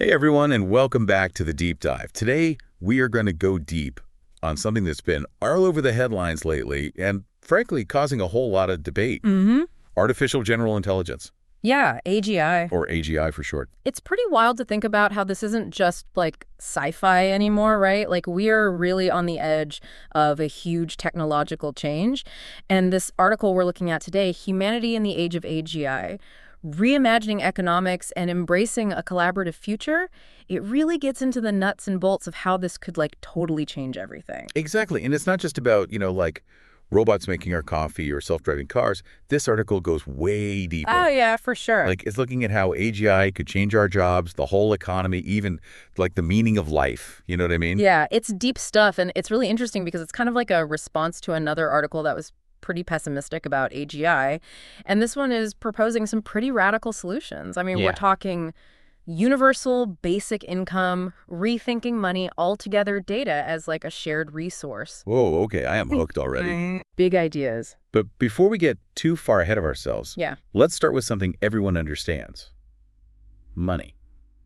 Hey everyone, and welcome back to the Deep Dive. Today, we are going to go deep on something that's been all over the headlines lately and, frankly, causing a whole lot of debate. Artificial General Intelligence, Yeah, AGI. or AGI for short. It's pretty wild to think about how this isn't just like sci-fi anymore, right? Like we are really on the edge of a huge technological change. And this article we're looking at today, Humanity in the Age of AGI, Reimagining Economics and Embracing a Collaborative Future, it really gets into the nuts and bolts of how this could like totally change everything. Exactly, and it's not just about, like robots making our coffee or self-driving cars. This article goes way deeper. Oh, yeah, for sure. Like, it's looking at how AGI could change our jobs, the whole economy, even, like, the meaning of life. You know what I mean? Yeah, it's deep stuff, and it's really interesting because it's kind of like a response to another article that was pretty pessimistic about AGI, and this one is proposing some pretty radical solutions. I mean, we're Yeah. talking universal basic income, rethinking money altogether, data as like a shared resource. Whoa, okay, I am hooked already. Big ideas. But before we get too far ahead of ourselves, Yeah. let's start with something everyone understands. Money.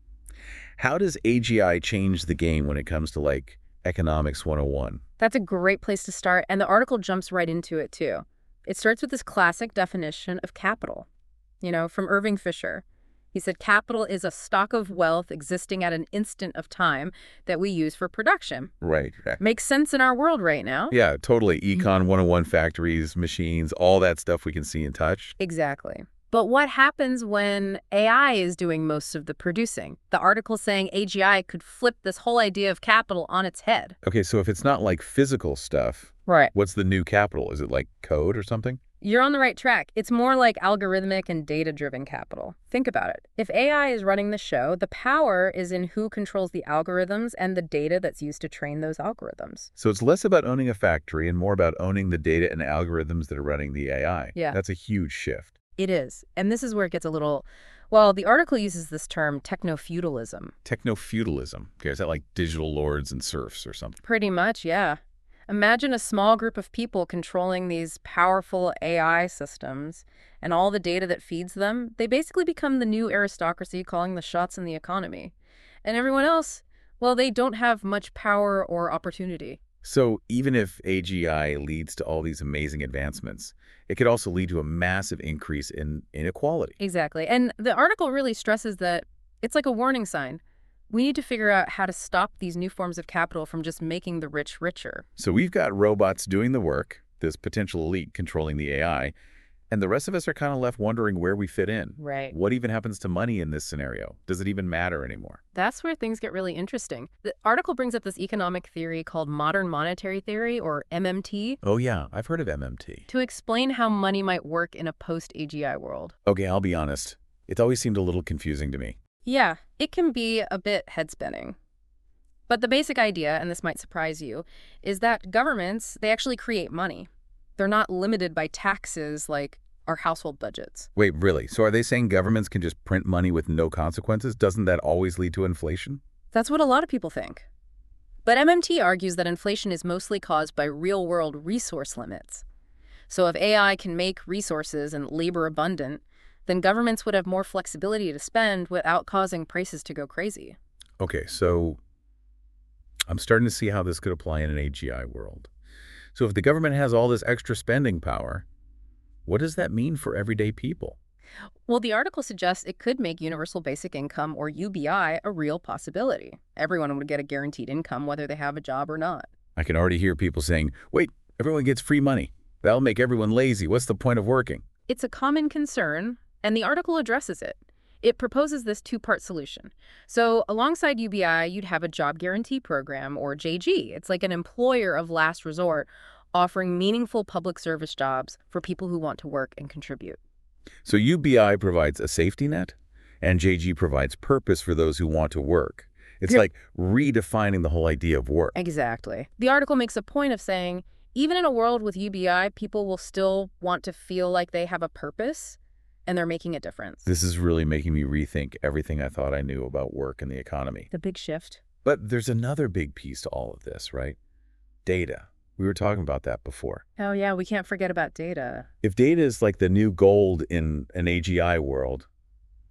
How does AGI change the game when it comes to, like, economics 101? That's a great place to start, and the article jumps right into it, too. It starts with this classic definition of capital, from Irving Fisher. He said capital is a stock of wealth existing at an instant of time that we use for production. Right. Makes sense in our world right now. Yeah, totally. Econ 101 factories, machines, all that stuff we can see and touch. Exactly. But what happens when AI is doing most of the producing? The article saying AGI could flip this whole idea of capital on its head. Okay, so if it's not like physical stuff, Right. what's the new capital? Is it like code or something? You're on the right track. It's more like algorithmic and data-driven capital. Think about it. If AI is running the show, the power is in who controls the algorithms and the data that's used to train those algorithms. So it's less about owning a factory and more about owning the data and algorithms that are running the AI. Yeah. That's a huge shift. It is. And this is where it gets a little, well, the article uses this term techno-feudalism. Techno-feudalism. Okay, is that like digital lords and serfs or something? Pretty much, yeah. Imagine a small group of people controlling these powerful AI systems and all the data that feeds them. They basically become the new aristocracy calling the shots in the economy. And everyone else, well, they don't have much power or opportunity. So even if AGI leads to all these amazing advancements, it could also lead to a massive increase in inequality. Exactly. And the article really stresses that it's like a warning sign. We need to figure out how to stop these new forms of capital from just making the rich richer. So we've got robots doing the work, this potential elite controlling the AI, and the rest of us are kind of left wondering where we fit in. Right. What even happens to money in this scenario? Does it even matter anymore? That's where things get really interesting. The article brings up this economic theory called modern monetary theory, or MMT, Oh yeah, I've heard of MMT. to explain how money might work in a post-AGI world. Okay, I'll be honest. It's always seemed a little confusing to me. Yeah, it can be a bit head-spinning. But the basic idea, and this might surprise you, is that governments, they actually create money. They're not limited by taxes like our household budgets. Wait, really? So are they saying governments can just print money with no consequences? Doesn't that always lead to inflation? That's what a lot of people think. But MMT argues that inflation is mostly caused by real-world resource limits. So if AI can make resources and labor abundant, then governments would have more flexibility to spend without causing prices to go crazy. Okay, so I'm starting to see how this could apply in an AGI world. So if the government has all this extra spending power, what does that mean for everyday people? Well, the article suggests it could make universal basic income, or UBI, a real possibility. Everyone would get a guaranteed income whether they have a job or not. I can already hear people saying, wait, everyone gets free money. That'll make everyone lazy. What's the point of working? It's a common concern, and the article addresses it. It proposes this two-part solution. So alongside UBI, you'd have a job guarantee program, or JG. It's like an employer of last resort offering meaningful public service jobs for people who want to work and contribute. So UBI provides a safety net, and JG provides purpose for those who want to work. It's Yep. like redefining the whole idea of work. Exactly. The article makes a point of saying, even in a world with UBI, people will still want to feel like they have a purpose and they're making a difference. This is really making me rethink everything I thought I knew about work and the economy. The big shift. But there's another big piece to all of this, right? Data. We were talking about that before. Oh, yeah, we can't forget about data. If data is like the new gold in an AGI world,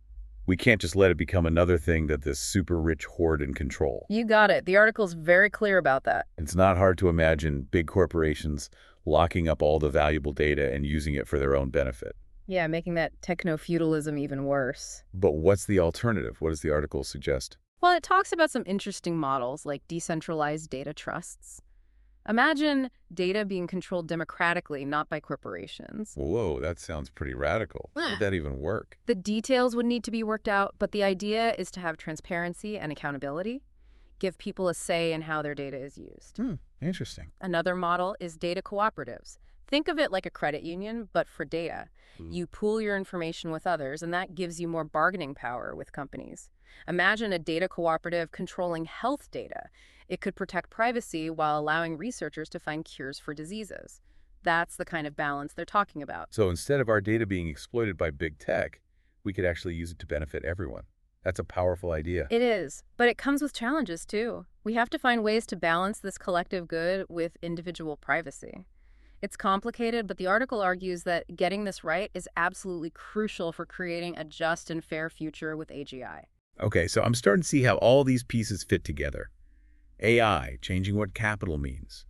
We can't just let it become another thing that this super rich hoard and control. You got it. The article's very clear about that. It's not hard to imagine big corporations locking up all the valuable data and using it for their own benefit. Yeah, making that techno-feudalism even worse. But what's the alternative? What does the article suggest? Well, it talks about some interesting models like decentralized data trusts. Imagine data being controlled democratically, not by corporations. Whoa, that sounds pretty radical. How would that even work? The details would need to be worked out, but the idea is to have transparency and accountability, give people a say in how their data is used. Interesting. Another model is data cooperatives. Think of it like a credit union, but for data. You pool your information with others, and that gives you more bargaining power with companies. Imagine a data cooperative controlling health data. It could protect privacy while allowing researchers to find cures for diseases. That's the kind of balance they're talking about. So instead of our data being exploited by big tech, we could actually use it to benefit everyone. That's a powerful idea. It is, but it comes with challenges too. We have to find ways to balance this collective good with individual privacy. It's complicated, but the article argues that getting this right is absolutely crucial for creating a just and fair future with AGI. Okay, so I'm starting to see how all these pieces fit together. AI, changing what capital means.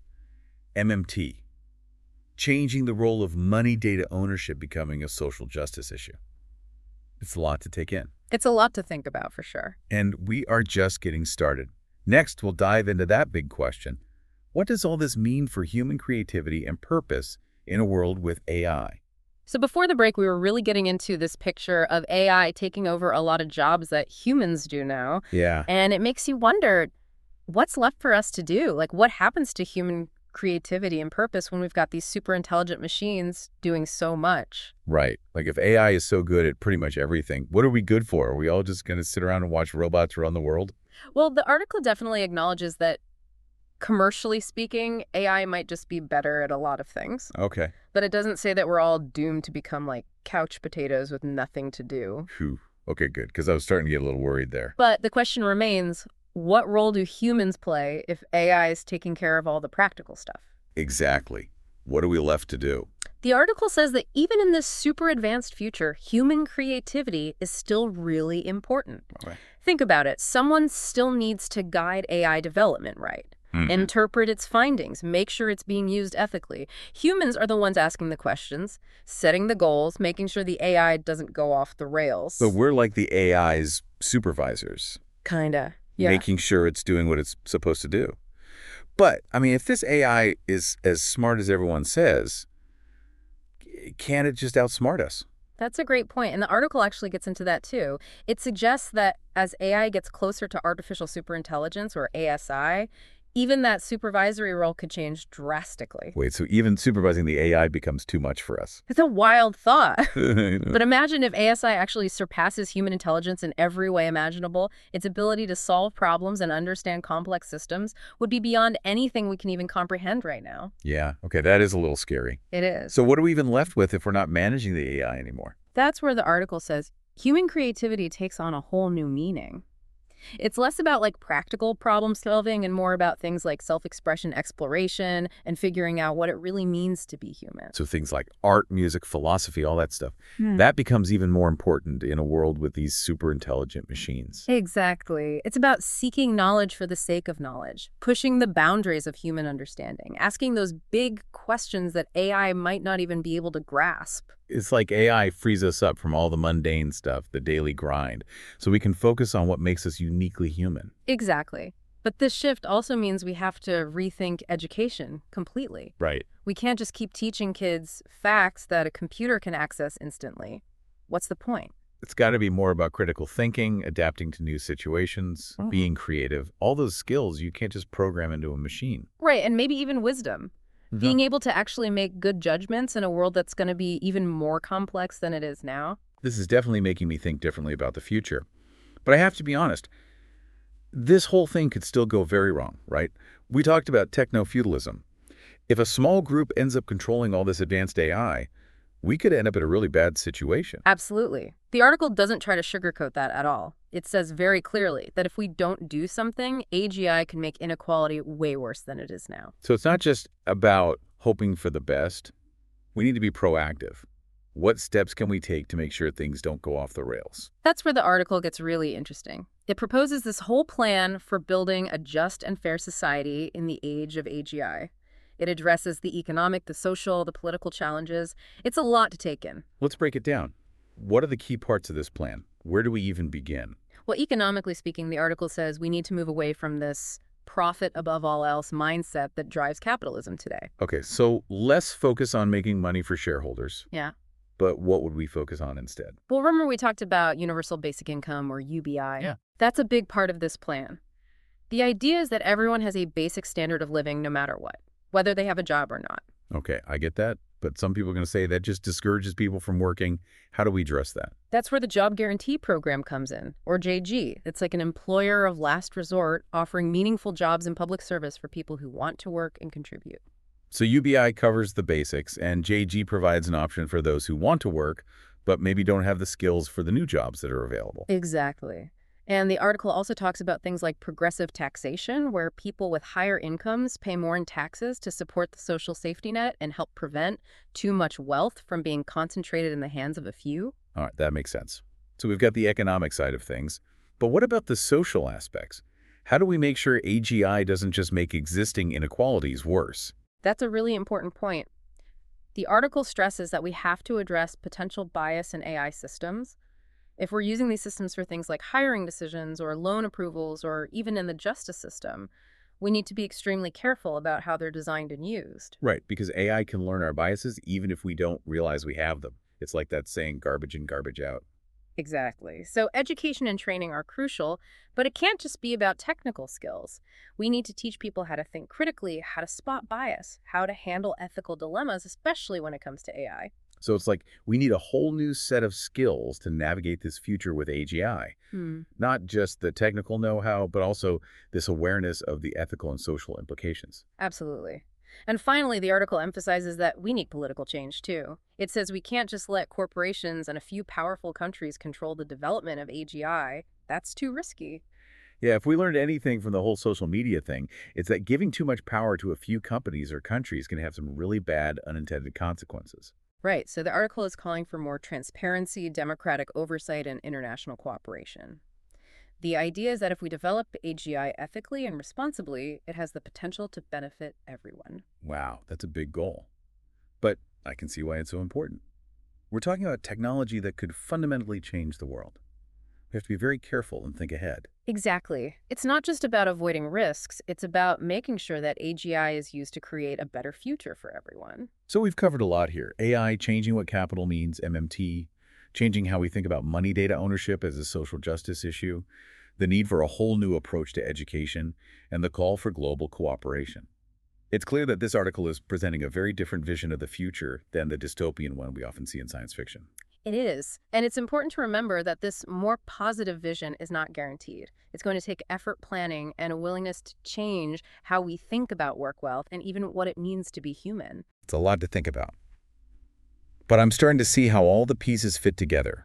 MMT, changing the role of money data ownership becoming a social justice issue. It's a lot to take in. It's a lot to think about, for sure. And we are just getting started. Next, we'll dive into that big question. What does all this mean for human creativity and purpose in a world with AI? So before the break, we were really getting into this picture of AI taking over a lot of jobs that humans do now. Yeah. And it makes you wonder, what's left for us to do? Like, what happens to human creativity and purpose when we've got these super intelligent machines doing so much? Right. Like if AI is so good at pretty much everything, what are we good for? Are we all just going to sit around and watch robots run the world? Well, the article definitely acknowledges that commercially speaking, AI might just be better at a lot of things. Okay. But it doesn't say that we're all doomed to become like couch potatoes with nothing to do. Phew. Okay, good. Because I was starting to get a little worried there. But the question remains, what role do humans play if AI is taking care of all the practical stuff? Exactly. What are we left to do? The article says that even in this super advanced future, human creativity is still really important. Okay. Think about it. Someone still needs to guide AI development, right? Interpret its findings, make sure it's being used ethically. Humans are the ones asking the questions, setting the goals, making sure the AI doesn't go off the rails. So we're like the AI's supervisors. Kinda, yeah. Making sure it's doing what it's supposed to do. But, I mean, if this AI is as smart as everyone says, can't it just outsmart us? That's a great point, and the article actually gets into that too. It suggests that as AI gets closer to artificial superintelligence, or ASI, even that supervisory role could change drastically. Wait, so even supervising the AI becomes too much for us? It's a wild thought. But imagine if ASI actually surpasses human intelligence in every way imaginable. Its ability to solve problems and understand complex systems would be beyond anything we can even comprehend right now. Yeah, okay, that is a little scary. It is. So what are we even left with if we're not managing the AI anymore? That's where the article says human creativity takes on a whole new meaning. It's less about like practical problem solving and more about things like self-expression, exploration, and figuring out what it really means to be human. So things like art, music, philosophy, all that stuff, that becomes even more important in a world with these super intelligent machines. Exactly. It's about seeking knowledge for the sake of knowledge, pushing the boundaries of human understanding, asking those big questions that AI might not even be able to grasp. It's like AI frees us up from all the mundane stuff, the daily grind, so we can focus on what makes us uniquely human. Exactly. But this shift also means we have to rethink education completely. Right. We can't just keep teaching kids facts that a computer can access instantly. What's the point? It's got to be more about critical thinking, adapting to new situations, being creative. All those skills you can't just program into a machine. Right, and maybe even wisdom. Being able to actually make good judgments in a world that's going to be even more complex than it is now. This is definitely making me think differently about the future. But I have to be honest, this whole thing could still go very wrong, right? We talked about techno-feudalism. If a small group ends up controlling all this advanced AI, we could end up in a really bad situation. Absolutely. The article doesn't try to sugarcoat that at all. It says very clearly that if we don't do something, AGI can make inequality way worse than it is now. So it's not just about hoping for the best. We need to be proactive. What steps can we take to make sure things don't go off the rails? That's where the article gets really interesting. It proposes this whole plan for building a just and fair society in the age of AGI. It addresses the economic, the social, the political challenges. It's a lot to take in. Let's break it down. What are the key parts of this plan? Where do we even begin? Well, economically speaking, the article says we need to move away from this profit above all else mindset that drives capitalism today. Okay, so less focus on making money for shareholders. Yeah. But what would we focus on instead? Well, remember we talked about universal basic income, or UBI? Yeah. That's a big part of this plan. The idea is that everyone has a basic standard of living no matter what, whether they have a job or not. Okay, I get that. But some people are going to say that just discourages people from working. How do we address that? That's where the Job Guarantee Program comes in, or JG. It's like an employer of last resort offering meaningful jobs in public service for people who want to work and contribute. So UBI covers the basics, and JG provides an option for those who want to work, but maybe don't have the skills for the new jobs that are available. Exactly. And the article also talks about things like progressive taxation, where people with higher incomes pay more in taxes to support the social safety net and help prevent too much wealth from being concentrated in the hands of a few. All right, that makes sense. So we've got the economic side of things, but what about the social aspects? How do we make sure AGI doesn't just make existing inequalities worse? That's a really important point. The article stresses that we have to address potential bias in AI systems. If we're using these systems for things like hiring decisions or loan approvals or even in the justice system, we need to be extremely careful about how they're designed and used. Right, because AI can learn our biases even if we don't realize we have them. It's like that saying, garbage in, garbage out. Exactly. So education and training are crucial, but it can't just be about technical skills. We need to teach people how to think critically, how to spot bias, how to handle ethical dilemmas, especially when it comes to AI. So it's like we need a whole new set of skills to navigate this future with AGI. Not just the technical know-how, but also this awareness of the ethical and social implications. Absolutely. And finally, the article emphasizes that we need political change, too. It says we can't just let corporations and a few powerful countries control the development of AGI. That's too risky. Yeah, if we learned anything from the whole social media thing, it's that giving too much power to a few companies or countries can have some really bad unintended consequences. Right, so the article is calling for more transparency, democratic oversight, and international cooperation. The idea is that if we develop AGI ethically and responsibly, it has the potential to benefit everyone. Wow, that's a big goal. But I can see why it's so important. We're talking about technology that could fundamentally change the world. We have to be very careful and think ahead. Exactly. It's not just about avoiding risks, it's about making sure that AGI is used to create a better future for everyone. So we've covered a lot here. AI changing what capital means, MMT, changing how we think about money data ownership as a social justice issue, the need for a whole new approach to education, and the call for global cooperation. It's clear that this article is presenting a very different vision of the future than the dystopian one we often see in science fiction. It is. And it's important to remember that this more positive vision is not guaranteed. It's going to take effort, planning, and a willingness to change how we think about work wealth and even what it means to be human. It's a lot to think about. But I'm starting to see how all the pieces fit together.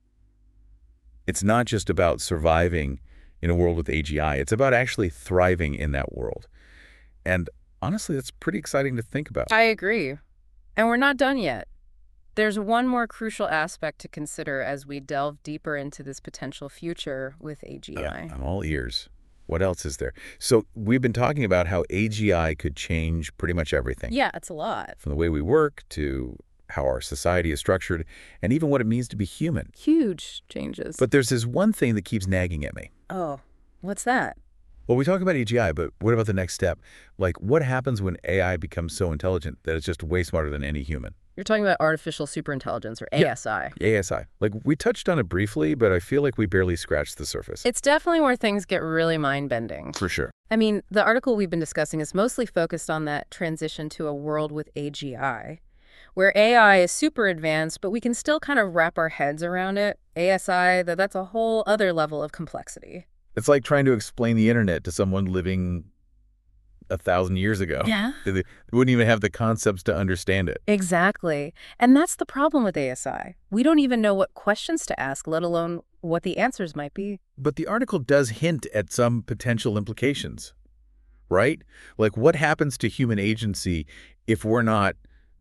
It's not just about surviving in a world with AGI. It's about actually thriving in that world. And honestly, that's pretty exciting to think about. I agree. And we're not done yet. There's one more crucial aspect to consider as we delve deeper into this potential future with AGI. I'm all ears. What else is there? So we've been talking about how AGI could change pretty much everything. Yeah, it's a lot. From the way we work to how our society is structured, and even what it means to be human. Huge changes. But there's this one thing that keeps nagging at me. Oh, what's that? Well, we talk about AGI, but what about the next step? Like, what happens when AI becomes so intelligent that it's just way smarter than any human? You're talking about artificial superintelligence, or ASI. Yeah, ASI. Like, we touched on it briefly, but I feel like we barely scratched the surface. It's definitely where things get really mind-bending. For sure. I mean, the article we've been discussing is mostly focused on that transition to a world with AGI, where AI is super advanced, but we can still kind of wrap our heads around it. ASI, that's a whole other level of complexity. It's like trying to explain the internet to someone living 1,000 years ago. Yeah. They wouldn't even have the concepts to understand it. Exactly. And that's the problem with ASI. We don't even know what questions to ask, let alone what the answers might be. But the article does hint at some potential implications, right? Like, what happens to human agency if we're not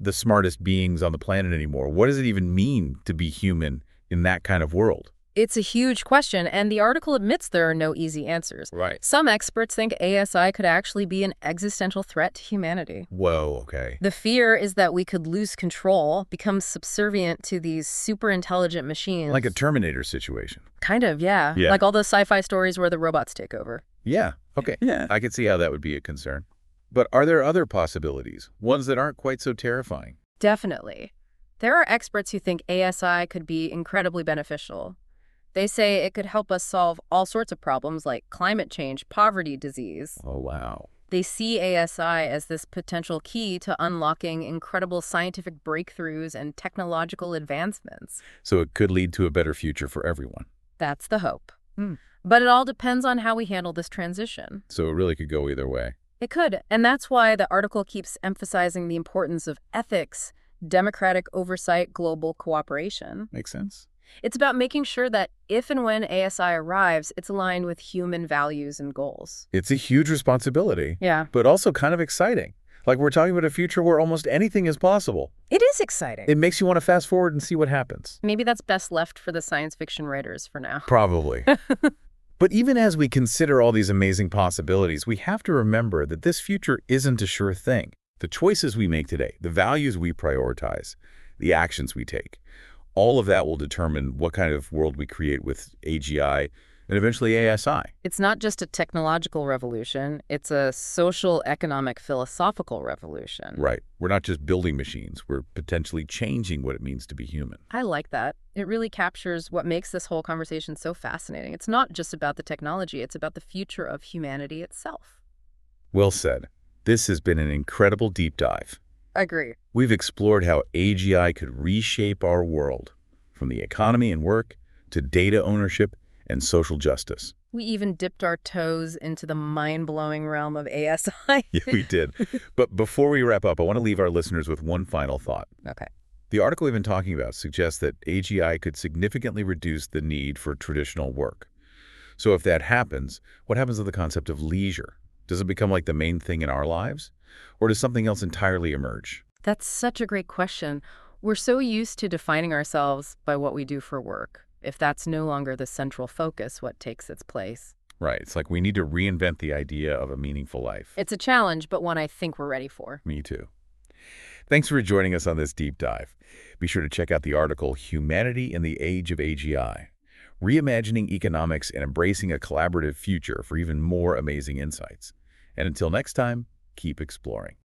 the smartest beings on the planet anymore. What does it even mean to be human in that kind of world? It's a huge question, and the article admits there are no easy answers. Right. Some experts think ASI could actually be an existential threat to humanity. Whoa, okay. The fear is that we could lose control, become subservient to these super intelligent machines. Like a Terminator situation. Kind of, yeah. Yeah. Like all those sci-fi stories where the robots take over. Yeah, okay. Yeah. I could see how that would be a concern. But are there other possibilities, ones that aren't quite so terrifying? Definitely. There are experts who think ASI could be incredibly beneficial. They say it could help us solve all sorts of problems like climate change, poverty, disease. Oh, wow. They see ASI as this potential key to unlocking incredible scientific breakthroughs and technological advancements. So it could lead to a better future for everyone. That's the hope. Hmm. But it all depends on how we handle this transition. So it really could go either way. It could, and that's why the article keeps emphasizing the importance of ethics, democratic oversight, global cooperation. Makes sense? It's about making sure that if and when ASI arrives, it's aligned with human values and goals. It's a huge responsibility, Yeah. but also kind of exciting. Like we're talking about a future where almost anything is possible. It is exciting. It makes you want to fast forward and see what happens. Maybe that's best left for the science fiction writers for now. Probably. But even as we consider all these amazing possibilities, we have to remember that this future isn't a sure thing. The choices we make today, the values we prioritize, the actions we take, all of that will determine what kind of world we create with AGI and eventually ASI. It's not just a technological revolution, it's a social, economic, philosophical revolution. Right. We're not just building machines. We're potentially changing what it means to be human. I like that. It really captures what makes this whole conversation so fascinating. It's not just about the technology, it's about the future of humanity itself. Well said. This has been an incredible deep dive. Agree. We've explored how AGI could reshape our world, from the economy and work to data ownership and social justice. We even dipped our toes into the mind-blowing realm of ASI. Yeah, we did. But before we wrap up, I want to leave our listeners with one final thought. Okay. The article we've been talking about suggests that AGI could significantly reduce the need for traditional work. So if that happens, what happens to the concept of leisure? Does it become like the main thing in our lives? Or does something else entirely emerge? That's such a great question. We're so used to defining ourselves by what we do for work. If that's no longer the central focus, what takes its place? Right. It's like we need to reinvent the idea of a meaningful life. It's a challenge, but one I think we're ready for. Me too. Thanks for joining us on this deep dive. Be sure to check out the article, Humanity in the Age of AGI, Reimagining Economics and Embracing a Collaborative Future for even more amazing insights. And until next time, keep exploring.